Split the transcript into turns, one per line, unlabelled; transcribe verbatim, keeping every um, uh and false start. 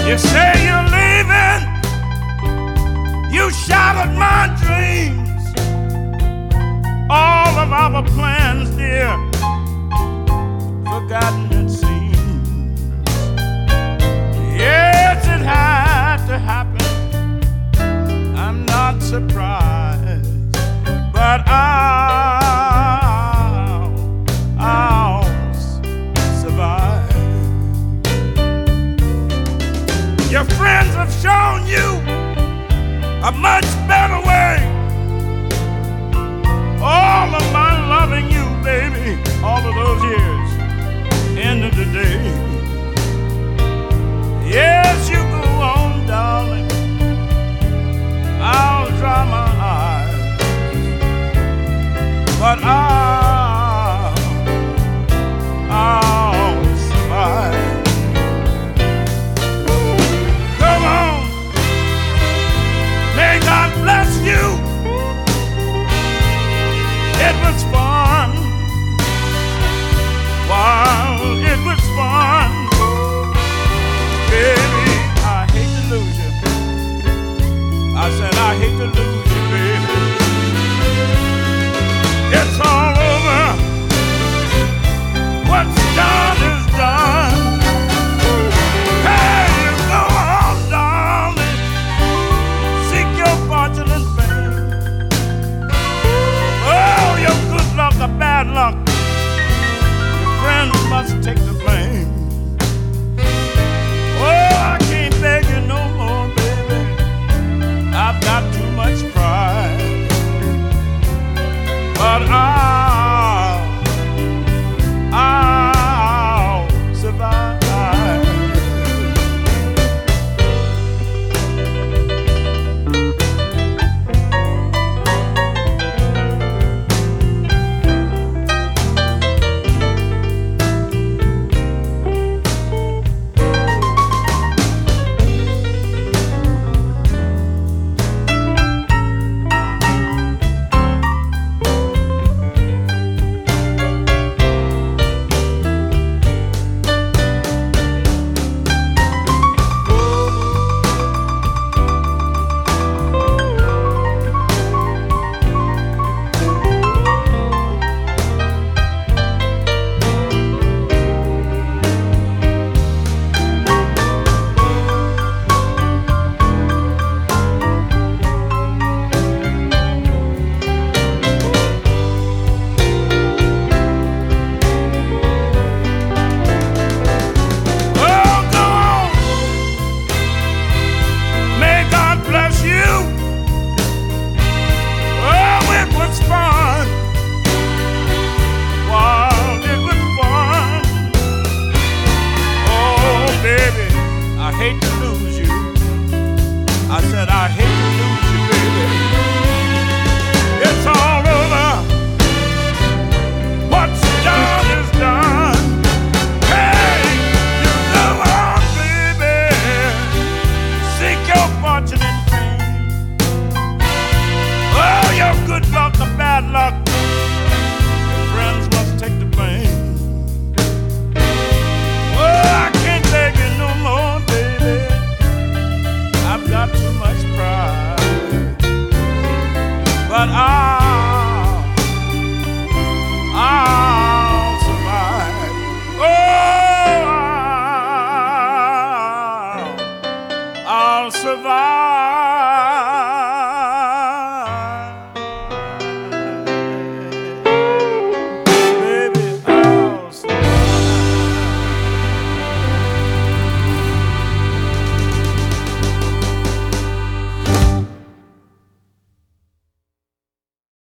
You say you're leaving, you shattered my dreams, all of our plans, dear, forgotten it seems. Yes, it had to happen, I'm not surprised, but I'll, I'll survive. Your friends have shown you a much better way. All of my loving you, baby, all of those years, ended today.